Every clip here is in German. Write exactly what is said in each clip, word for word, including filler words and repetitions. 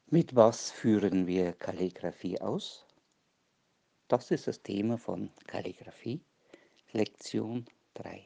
Mit was führen wir Kalligraphie aus? Das ist das Thema von Kalligraphie, Lektion drei.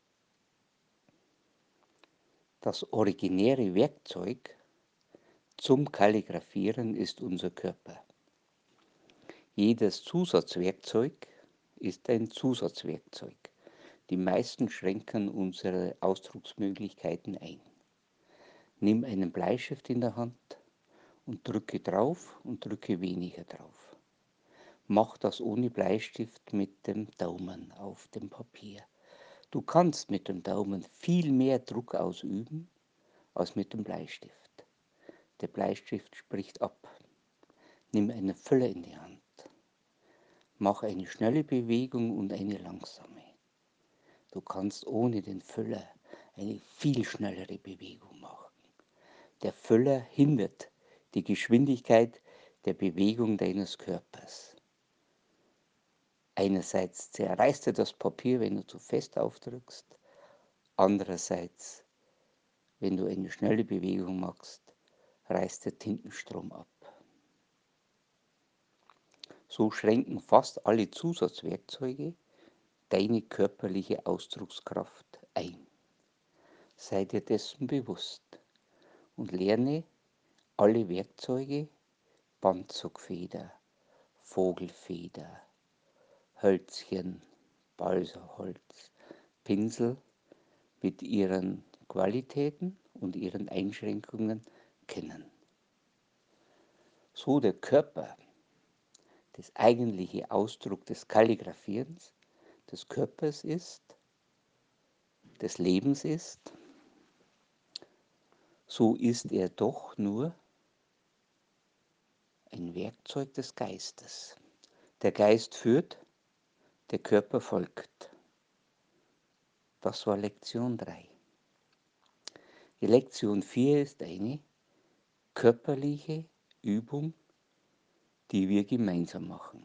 Das originäre Werkzeug zum Kalligraphieren ist unser Körper. Jedes Zusatzwerkzeug ist ein Zusatzwerkzeug. Die meisten schränken unsere Ausdrucksmöglichkeiten ein. Nimm einen Bleistift in der Hand und drücke drauf und drücke weniger drauf. Mach das ohne Bleistift mit dem Daumen auf dem Papier. Du kannst mit dem Daumen viel mehr Druck ausüben als mit dem Bleistift. Der Bleistift spricht ab. Nimm eine Füller in die Hand. Mach eine schnelle Bewegung und eine langsame. Du kannst ohne den Füller eine viel schnellere Bewegung machen. Der Füller hindert die Geschwindigkeit der Bewegung deines Körpers. Einerseits zerreißt er das Papier, wenn du zu fest aufdrückst. Andererseits, wenn du eine schnelle Bewegung machst, reißt der Tintenstrom ab. So schränken fast alle Zusatzwerkzeuge deine körperliche Ausdruckskraft ein. Sei dir dessen bewusst und lerne alle Werkzeuge, Bandzugfeder, Vogelfeder, Hölzchen, Balsaholz, Pinsel mit ihren Qualitäten und ihren Einschränkungen kennen. So der Körper, das eigentliche Ausdruck des Kalligraphierens, des Körpers ist, des Lebens ist, so ist er doch nur ein Werkzeug des Geistes. Der Geist führt, der Körper folgt. Das war Lektion drei. Die Lektion vier ist eine körperliche Übung, die wir gemeinsam machen.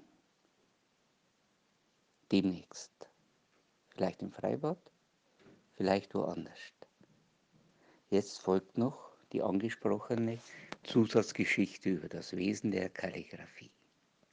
Demnächst. Vielleicht im Freibad, vielleicht woanders. Jetzt folgt noch die angesprochene Zusatzgeschichte über das Wesen der Kalligraphie.